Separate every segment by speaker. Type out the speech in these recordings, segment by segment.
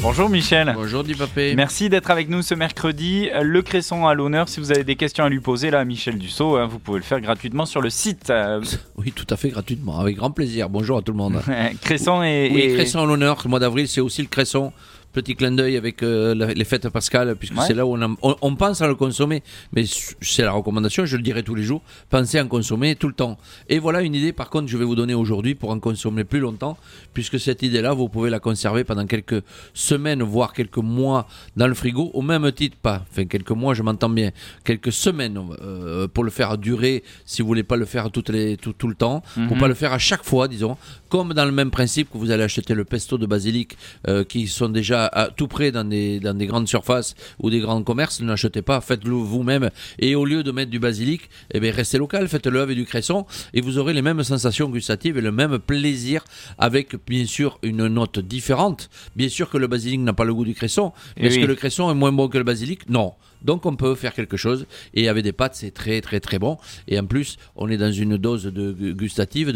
Speaker 1: Bonjour Michel.
Speaker 2: Bonjour Dipapé.
Speaker 1: Merci d'être avec nous ce mercredi. Le cresson à l'honneur. Si vous avez des questions à lui poser là, Michel Dussault, vous pouvez le faire gratuitement sur le site.
Speaker 2: Oui, tout à fait gratuitement, avec grand plaisir. Bonjour à tout le monde.
Speaker 1: Cresson
Speaker 2: Oui, cresson à l'honneur. Le mois d'avril, c'est aussi le cresson. Petit clin d'œil avec les fêtes pascales, puisque c'est là où on pense à le consommer. Mais c'est la recommandation, je le dirai tous les jours. Pensez à en consommer tout le temps. Et voilà une idée, par contre, je vais vous donner aujourd'hui pour en consommer plus longtemps, puisque cette idée-là, vous pouvez la conserver pendant quelques semaines, voire quelques mois dans le frigo, au même titre, quelques mois, je m'entends bien, quelques semaines pour le faire durer, si vous voulez pas le faire tout le temps, pour pas le faire à chaque fois, disons, comme dans le même principe que vous allez acheter le pesto de basilic, qui sont déjà à tout près dans des grandes surfaces ou des grands commerces. Ne l'achetez pas, faites-le vous-même, et au lieu de mettre du basilic, restez local, faites-le avec du cresson et vous aurez les mêmes sensations gustatives et le même plaisir, avec bien sûr une note différente. Bien sûr que le basilic n'a pas le goût du cresson, mais est-ce que le cresson est moins bon que le basilic? Non. Donc on peut faire quelque chose, et avec des pâtes c'est très très très bon, et en plus on est dans une dose gustative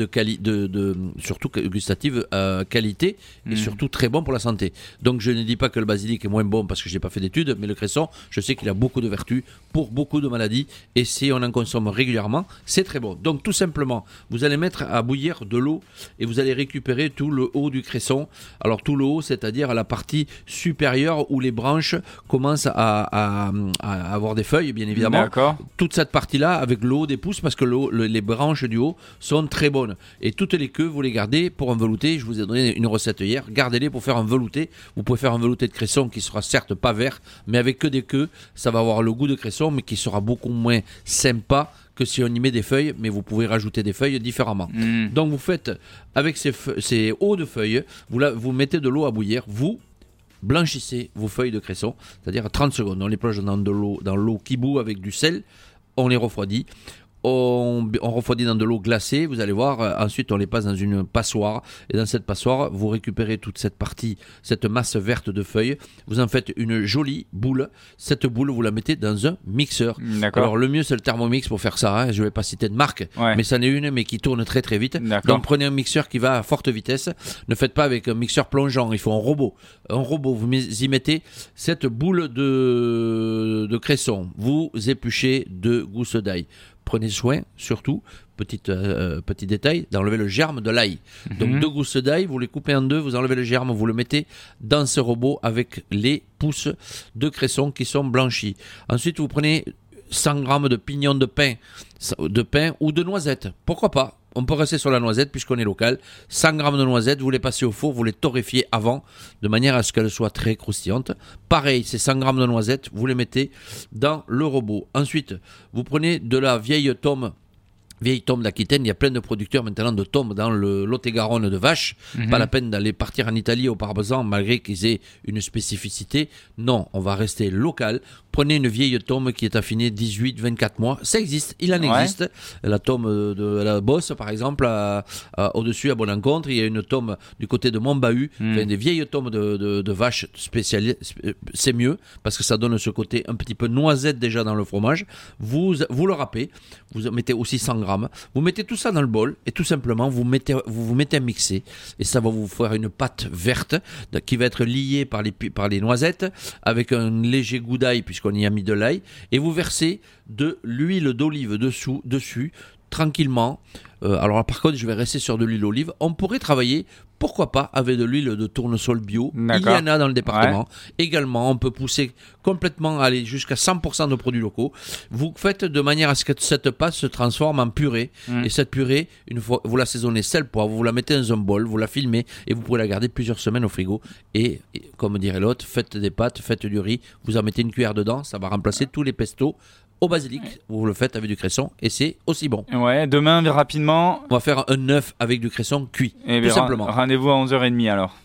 Speaker 2: surtout gustative qualité, et surtout très bon pour la santé. Donc je ne dis pas que le basilic est moins bon parce que j'ai pas fait d'études, mais le cresson, je sais qu'il a beaucoup de vertus pour beaucoup de maladies, et si on en consomme régulièrement, c'est très bon. Donc tout simplement, vous allez mettre à bouillir de l'eau et vous allez récupérer tout le haut du cresson. Alors tout le haut, c'est-à-dire la partie supérieure où les branches commencent à avoir des feuilles, bien évidemment.
Speaker 1: D'accord.
Speaker 2: Toute cette partie-là avec le haut des pousses, parce que les branches du haut sont très bonnes. Et toutes les queues, vous les gardez pour un velouté. Je vous ai donné une recette hier. Gardez-les pour faire un velouté. Vous pouvez faire un velouté de cresson qui sera certes pas vert, mais avec que des queues, ça va avoir le goût de cresson, mais qui sera beaucoup moins sympa que si on y met des feuilles, mais vous pouvez rajouter des feuilles différemment. Donc vous faites, avec ces hauts de feuilles, vous mettez de l'eau à bouillir, vous blanchissez vos feuilles de cresson, c'est-à-dire 30 secondes. On les plonge dans l'eau qui bout avec du sel, on les refroidit. On refroidit dans de l'eau glacée, vous allez voir, ensuite on les passe dans une passoire, et dans cette passoire, vous récupérez toute cette partie, cette masse verte de feuilles, vous en faites une jolie boule, cette boule vous la mettez dans un mixeur.
Speaker 1: D'accord.
Speaker 2: Alors le mieux c'est le Thermomix pour faire ça, je ne vais pas citer de marque, mais c'en est une, mais qui tourne très très vite.
Speaker 1: D'accord.
Speaker 2: Donc prenez un mixeur qui va à forte vitesse, ne faites pas avec un mixeur plongeant, il faut un robot, vous y mettez cette boule de cresson, vous épluchez 2 gousses d'ail. Prenez soin, surtout, petit détail, d'enlever le germe de l'ail. Donc 2 gousses d'ail, vous les coupez en 2, vous enlevez le germe, vous le mettez dans ce robot avec les pousses de cresson qui sont blanchies. Ensuite, vous prenez 100 grammes de pignons de pain ou de noisettes. Pourquoi pas? On peut rester sur la noisette puisqu'on est local. 100 grammes de noisettes, vous les passez au four, vous les torréfiez avant, de manière à ce qu'elles soient très croustillantes. Pareil, ces 100 grammes de noisettes, vous les mettez dans le robot. Ensuite, vous prenez de la vieille tome d'Aquitaine. Il y a plein de producteurs maintenant de tomes dans le Lot-et-Garonne de vache. Pas la peine d'aller partir en Italie au parmesan, malgré qu'ils aient une spécificité. Non, on va rester local. Prenez une vieille tome qui est affinée 18-24 mois. Ça existe, il en existe. La tome de la Bosse, par exemple, au-dessus à Bonencontre. Il y a une tome du côté de Montbahut. Des vieilles tomes de vaches spécialisées. C'est mieux, parce que ça donne ce côté un petit peu noisette déjà dans le fromage. Vous le râpez. Vous mettez aussi 100 grammes. Vous mettez tout ça dans le bol et tout simplement vous vous mettez à mixer, et ça va vous faire une pâte verte qui va être liée par les noisettes avec un léger goût d'ail puisqu'on y a mis de l'ail, et vous versez de l'huile d'olive dessus tranquillement. Alors là, par contre, je vais rester sur de l'huile d'olive. On pourrait travailler, pourquoi pas, avec de l'huile de tournesol bio.
Speaker 1: D'accord.
Speaker 2: Il y en a dans le département. Également, on peut pousser complètement, aller jusqu'à 100% de produits locaux. Vous faites de manière à ce que cette pâte se transforme en purée. Et cette purée, une fois vous l'assaisonnez sel, poivre, vous la mettez dans un bol, vous la filmez, et vous pouvez la garder plusieurs semaines au frigo. Et comme dirait l'autre, faites des pâtes, faites du riz, vous en mettez une cuillère dedans, ça va remplacer tous les pestos au basilic. Vous le faites avec du cresson et c'est aussi bon.
Speaker 1: Ouais, demain, rapidement.
Speaker 2: On va faire un œuf avec du cresson cuit,
Speaker 1: Et
Speaker 2: tout simplement.
Speaker 1: Rendez-vous à 11h30 alors.